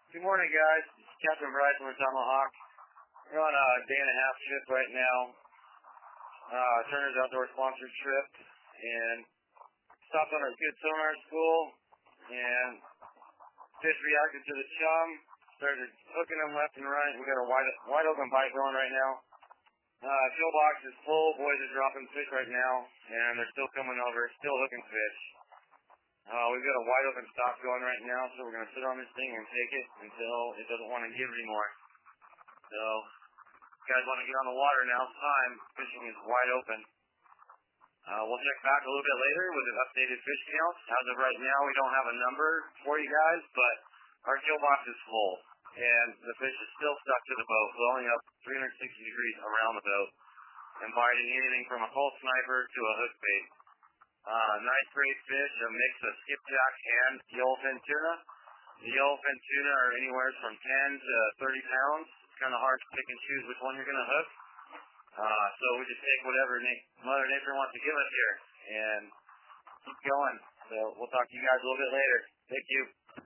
Good morning, guys. Captain Bryson with Tomahawk. We're on a day and a half trip right now. Turner's Outdoor sponsored trip, and stopped on a good sonar school, and fish reacted to the chum. Started hooking them left and right. We got a wide open bite going right now. Fuel box is full. Boys are dropping fish right now, and they're still coming over, still hooking fish. We've got a wide open stock going right now, so we're going to sit on this thing and take it until it doesn't want to give anymore. So, if you guys want to get on the water, now's time. Fishing is wide open. We'll check back a little bit later with an updated fish count. As of right now, we don't have a number for you guys, but our kill box is full, and the fish is still stuck to the boat, blowing up 360 degrees around the boat, and biting anything from a cold sniper to a hook bait. Nice great fish, a mix of skipjack and yellowfin tuna. The yellowfin tuna are anywhere from 10 to 30 pounds. It's kind of hard to pick and choose which one you're going to hook. So we just take whatever Mother Nature wants to give us here and keep going. So we'll talk to you guys a little bit later. Thank you.